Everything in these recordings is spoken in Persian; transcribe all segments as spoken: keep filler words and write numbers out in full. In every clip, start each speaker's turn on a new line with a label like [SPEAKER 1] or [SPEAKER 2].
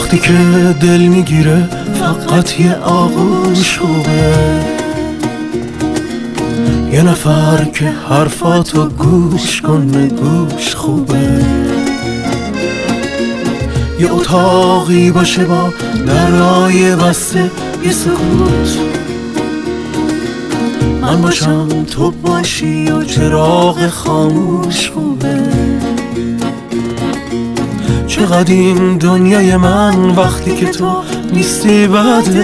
[SPEAKER 1] وقتی که دل میگیره فقط یه آغوش خوبه، یه نفر که حرفاتو گوش کنه گوش خوبه، یه اتاقی باشه با درای بسته یه سکوت، من باشم تو باشی و چراغ خاموش خوبه. چقدر این دنیای من وقتی که تو نیستی بده،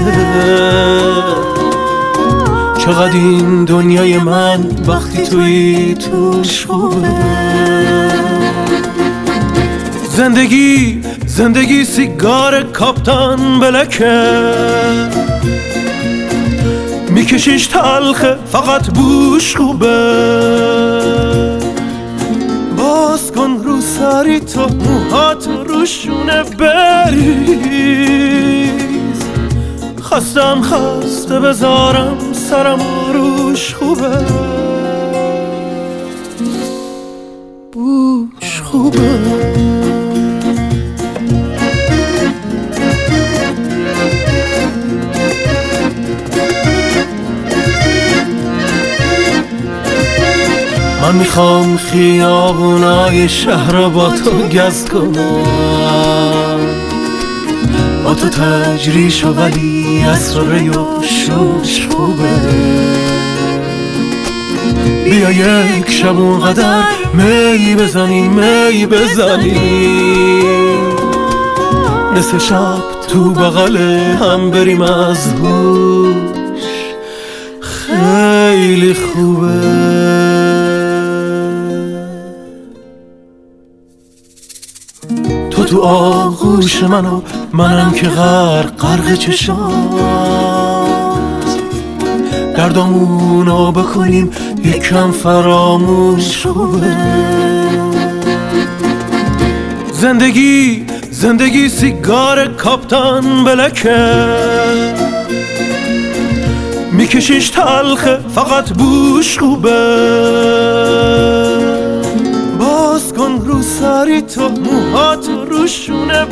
[SPEAKER 1] چقدر این دنیای من وقتی توی توش خوبه. زندگی زندگی سیگار کاپتان بلکه، میکشیش تلخه فقط بوش خوبه. باز کن رو سری تو موهاتو روشونه بریز، خستم خسته بذارم سرم روش خوبه. بوش خوبه. من میخوام خیابونای شهر با تو گز کنم، با تو تجریش و ولی اسراره و شوش خوبه. بیا یک شب اونقدر می بزنیم می بزنیم، نصف شب تو بغل هم بریم از هوش، خیلی خوبه. تو تو آغوش منو منم که غرق غرق چشات، دردامونو بکنیم یکم فراموش خوبه. زندگی زندگی سیگار کاپتان بلکه، میکشیش تلخه فقط بوش خوبه. باز کن رو سری تو موهاتو روشونه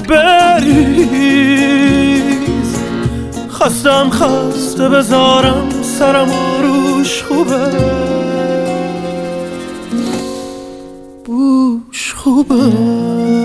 [SPEAKER 1] بریز، خستم خسته بذارم سرم روش خوبه. بوش خوبه.